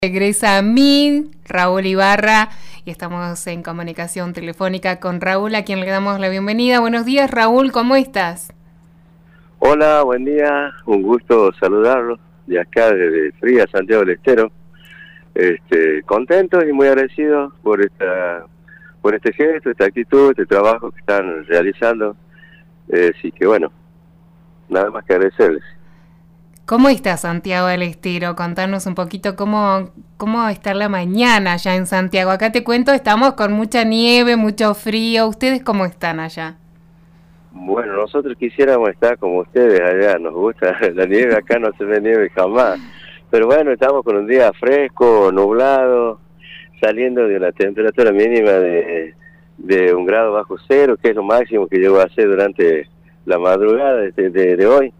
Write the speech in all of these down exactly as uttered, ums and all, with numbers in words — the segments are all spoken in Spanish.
Regresa a mí, Raúl Ibarra, y estamos en comunicación telefónica con Raúl, a quien le damos la bienvenida. Buenos días, Raúl, ¿cómo estás? Hola, buen día, un gusto saludarlos de acá desde Fría, Santiago del Estero. Este, contentos y muy agradecidos por esta, por este gesto, esta actitud, este trabajo que están realizando. Eh, así que bueno, nada más que agradecerles. ¿Cómo está Santiago del Estero? Contanos un poquito cómo, cómo está la mañana allá en Santiago. Acá te cuento, estamos con mucha nieve, mucho frío. ¿Ustedes cómo están allá? Bueno, nosotros quisiéramos estar como ustedes allá, nos gusta la nieve, acá no se ve nieve jamás. Pero bueno, estamos con un día fresco, nublado, saliendo de una temperatura mínima de, de un grado bajo cero, que es lo máximo que llegó a hacer durante la madrugada de, de, de hoy.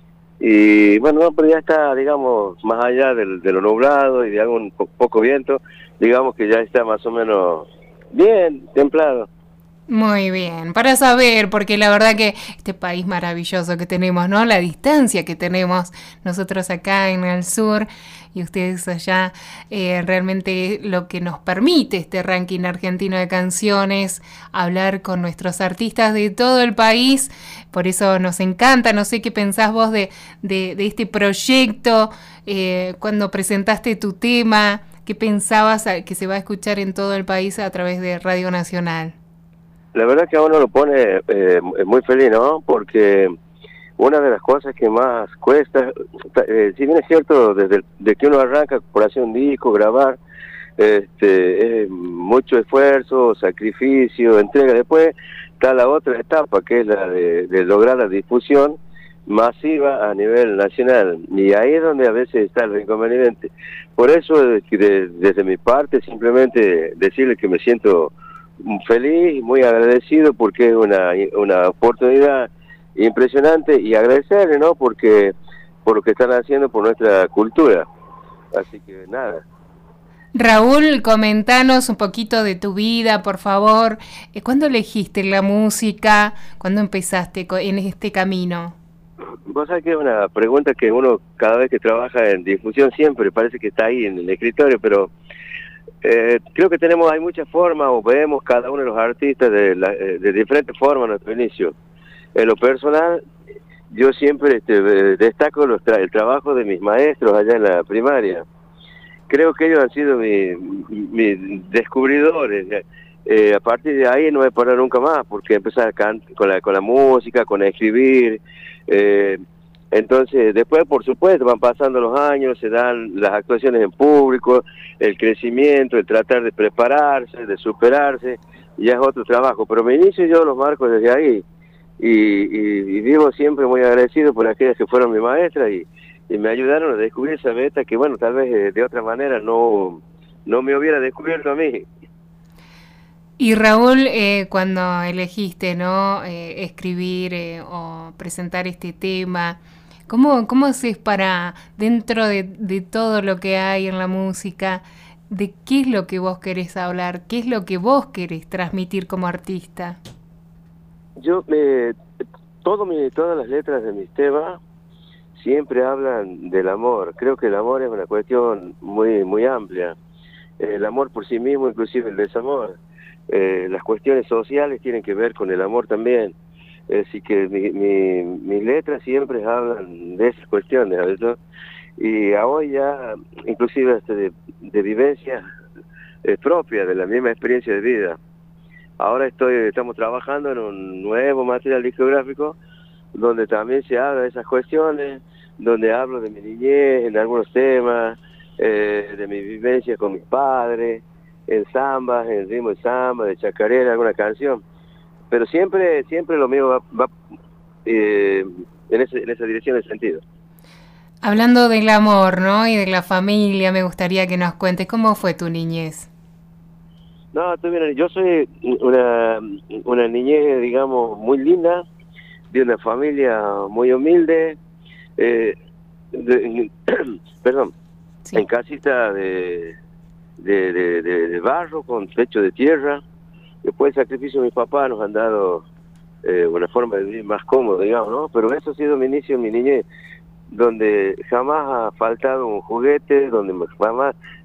Y bueno, no, pero ya está, digamos, más allá del, de lo nublado y de algún po poco viento, digamos que ya está más o menos bien, templado. Muy bien, para saber, porque la verdad que este país maravilloso que tenemos, ¿no? La distancia que tenemos nosotros acá en el sur y ustedes allá, eh, realmente lo que nos permite este ranking argentino de canciones, hablar con nuestros artistas de todo el país, por eso nos encanta. No sé qué pensás vos de, de, de este proyecto, eh, cuando presentaste tu tema, qué pensabas que se va a escuchar en todo el país a través de Radio Nacional. La verdad que a uno lo pone eh, muy feliz, ¿no? Porque una de las cosas que más cuesta, eh, si bien es cierto, desde el, de que uno arranca por hacer un disco, grabar, este, es mucho esfuerzo, sacrificio, entrega. Después está la otra etapa, que es la de, de lograr la difusión masiva a nivel nacional. Y ahí es donde a veces está el inconveniente. Por eso, de, desde mi parte, simplemente decirle que me siento feliz y muy agradecido porque es una, una oportunidad impresionante, y agradecerle, ¿no? Porque por lo que están haciendo por nuestra cultura. Así que nada. Raúl, comentanos un poquito de tu vida, por favor. ¿Cuándo elegiste la música? ¿Cuándo empezaste en este camino? Vos sabés que es una pregunta que uno cada vez que trabaja en difusión siempre parece que está ahí en el escritorio, pero Eh, creo que tenemos, hay muchas formas, o vemos cada uno de los artistas de, la, de diferentes formas nuestro inicio. En lo personal, yo siempre este, destaco los tra el trabajo de mis maestros allá en la primaria. Creo que ellos han sido mis mi descubridores. Eh, a partir de ahí no he parado nunca más, porque empecé a cantar con la, con la música, con a escribir. Eh, Entonces, después, por supuesto, van pasando los años, se dan las actuaciones en público, el crecimiento, el tratar de prepararse, de superarse, y ya es otro trabajo. Pero me inicio yo los marcos desde ahí, y, y, y vivo siempre muy agradecido por aquellas que fueron mi maestra y, y me ayudaron a descubrir esa beta que, bueno, tal vez de, de otra manera no, no me hubiera descubierto a mí. Y Raúl, eh, cuando elegiste, ¿no? Eh, escribir eh, o presentar este tema, ¿Cómo, cómo haces para, dentro de, de todo lo que hay en la música, de qué es lo que vos querés hablar, qué es lo que vos querés transmitir como artista? Yo, eh, todo mi, todas las letras de mis temas siempre hablan del amor. Creo que el amor es una cuestión muy, muy amplia. El amor por sí mismo, inclusive el desamor. Eh, las cuestiones sociales tienen que ver con el amor también. Así que mi, mi, mis letras siempre hablan de esas cuestiones, ¿no? Y a hoy ya, inclusive hasta de, de vivencias eh, propias, de la misma experiencia de vida. Ahora estoy, estamos trabajando en un nuevo material discográfico donde también se habla de esas cuestiones, donde hablo de mi niñez en algunos temas, eh, de mi vivencia con mis padres, en zambas, en ritmo de samba, de chacarera, alguna canción. Pero siempre siempre lo mío va, va eh, en, ese, en esa dirección, de sentido. Hablando del amor, ¿no? Y de la familia, me gustaría que nos cuentes cómo fue tu niñez. No, yo soy una, una niñez, digamos, muy linda, de una familia muy humilde, eh, de, perdón, sí. En casita de, de, de, de, de barro, con techo de tierra. Después del sacrificio de mi papá nos han dado eh, una forma de vivir más cómoda, digamos, ¿no? Pero eso ha sido mi inicio, mi niñez, donde jamás ha faltado un juguete, donde jamás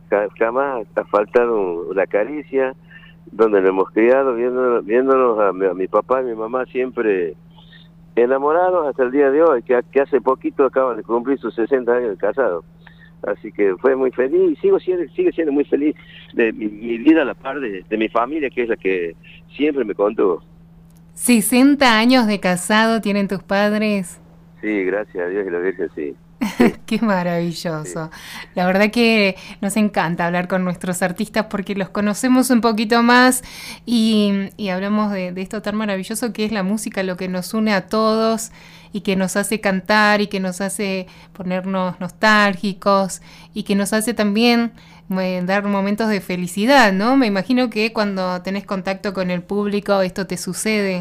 jamás ha faltado una caricia, donde nos hemos criado, viéndonos, viéndonos a, mi, a mi papá y mi mamá siempre enamorados hasta el día de hoy, que, que hace poquito acaban de cumplir sus sesenta años de casado. Así que fue muy feliz, y sigo siendo, sigue siendo muy feliz de mi, mi vida a la par de, de mi familia, que es la que siempre me contuvo. ¿sesenta años de casado tienen tus padres? Sí, gracias a Dios y la Virgen, sí. Qué maravilloso. Sí. La verdad que nos encanta hablar con nuestros artistas porque los conocemos un poquito más y, y hablamos de, de esto tan maravilloso que es la música, lo que nos une a todos y que nos hace cantar y que nos hace ponernos nostálgicos y que nos hace también eh, dar momentos de felicidad, ¿no? Me imagino que cuando tenés contacto con el público esto te sucede.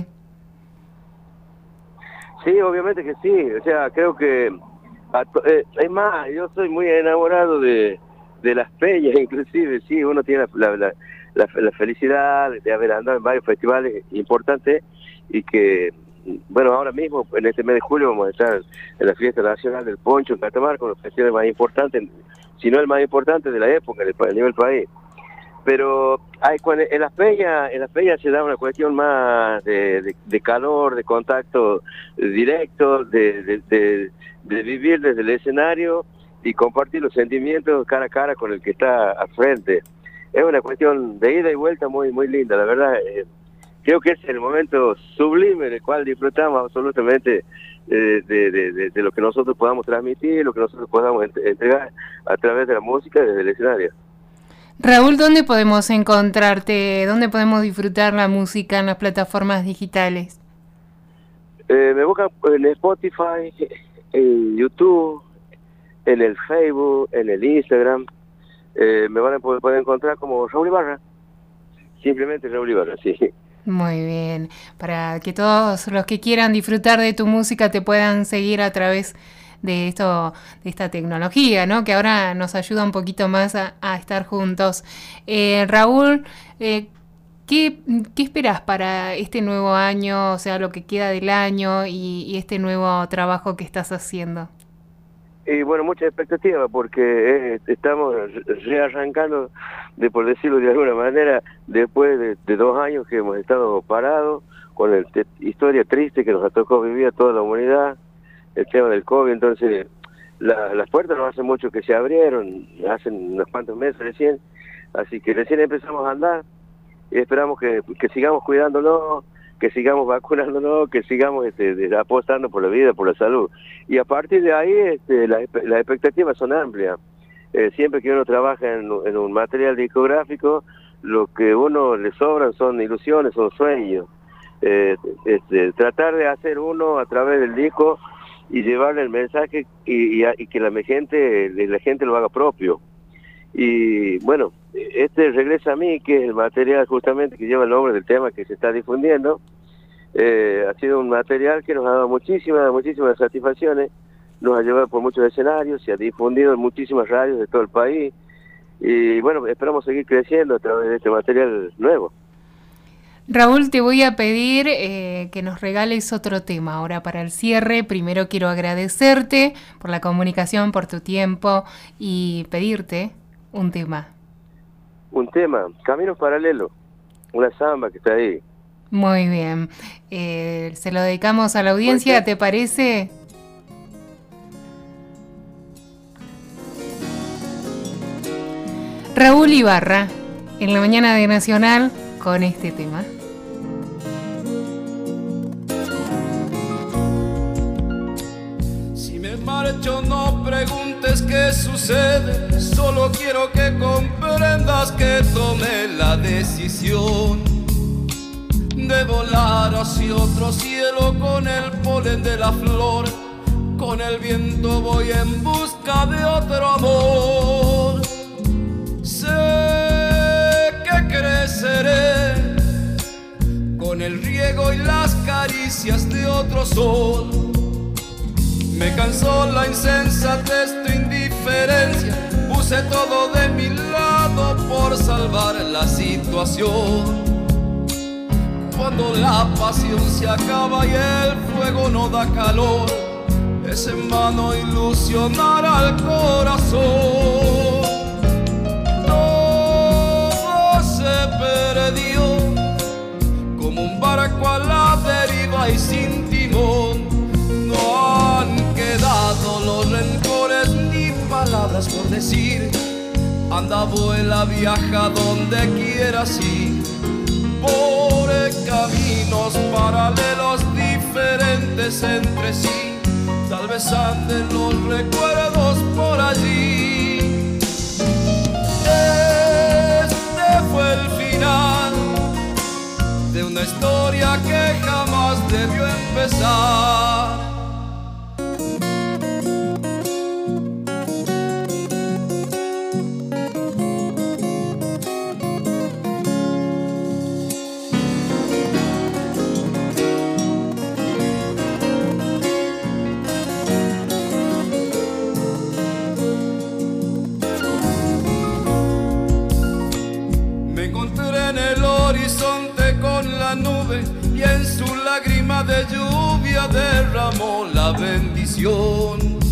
Sí, obviamente que sí. O sea, creo que Eh, es más, yo soy muy enamorado de, de las peñas, inclusive, sí, uno tiene la, la, la, la felicidad de haber andado en varios festivales importantes y que, bueno, ahora mismo, en este mes de julio, vamos a estar en la Fiesta Nacional del Poncho en Catamarca, con los festivales más importantes, si no el más importante de la época a nivel país. Pero hay, en las peñas en las peñas se da una cuestión más de, de, de calor, de contacto directo, de, de, de, de vivir desde el escenario y compartir los sentimientos cara a cara con el que está al frente. Es una cuestión de ida y vuelta muy muy linda, la verdad. Eh, creo que es el momento sublime en el cual disfrutamos absolutamente eh, de, de, de, de lo que nosotros podamos transmitir, lo que nosotros podamos entregar a través de la música desde el escenario. Raúl, ¿dónde podemos encontrarte? ¿Dónde podemos disfrutar la música en las plataformas digitales? Eh, me buscan en Spotify, en YouTube, en el Facebook, en el Instagram. Eh, me van a poder, poder encontrar como Raúl Ibarra. Simplemente Raúl Ibarra, sí. Muy bien. Para que todos los que quieran disfrutar de tu música te puedan seguir a través de esto, de esta tecnología, ¿no? Que ahora nos ayuda un poquito más a, a estar juntos. Eh, Raúl, eh, ¿qué, ¿qué esperás para este nuevo año, o sea, lo que queda del año y, y este nuevo trabajo que estás haciendo? Y bueno, mucha expectativa porque eh, estamos rearrancando, de por decirlo de alguna manera, después de, de dos años que hemos estado parados, con la historia triste que nos ha tocado vivir a toda la humanidad, el tema del COVID. Entonces la, las puertas no hace mucho que se abrieron, hace unos cuantos meses recién, así que recién empezamos a andar y esperamos que, que sigamos cuidándonos, que sigamos vacunándonos, que sigamos este, de, apostando por la vida, por la salud. Y a partir de ahí este, las la expectativas son amplias. Eh, siempre que uno trabaja en, en un material discográfico, lo que uno le sobran son ilusiones, son sueños. Eh, este, tratar de hacer uno a través del disco y llevarle el mensaje y, y, y que la gente, la gente lo haga propio. Y bueno, este Regresa a mí, que es el material justamente que lleva el nombre del tema que se está difundiendo, eh, ha sido un material que nos ha dado muchísimas, muchísimas satisfacciones, nos ha llevado por muchos escenarios, se ha difundido en muchísimas radios de todo el país, y bueno, esperamos seguir creciendo a través de este material nuevo. Raúl, te voy a pedir eh, que nos regales otro tema ahora para el cierre. Primero quiero agradecerte por la comunicación, por tu tiempo y pedirte un tema. Un tema, Caminos Paralelos, una samba que está ahí. Muy bien, eh, se lo dedicamos a la audiencia, ¿te parece? Raúl Ibarra, en la mañana de Nacional, con este tema. Si me marcho, no preguntes qué sucede, solo quiero que comprendas que tomé la decisión de volar hacia otro cielo con el polen de la flor. Con el viento voy en busca de otro amor. Sé que creceré con el riego y las caricias de otro sol. Me cansó la insensatez, tu indiferencia. Puse todo de mi lado por salvar la situación. Cuando la pasión se acaba y el fuego no da calor, es en vano ilusionar al corazón. barco a la deriva y sin timón. No han quedado los rencores ni palabras por decir. Anda, vuela, viaja donde quieras ir, por caminos paralelos diferentes entre sí. Tal vez anden los recuerdos por allí. Este fue el final de una historia que jamás debió empezar. Y en su lágrima de lluvia derramó la bendición.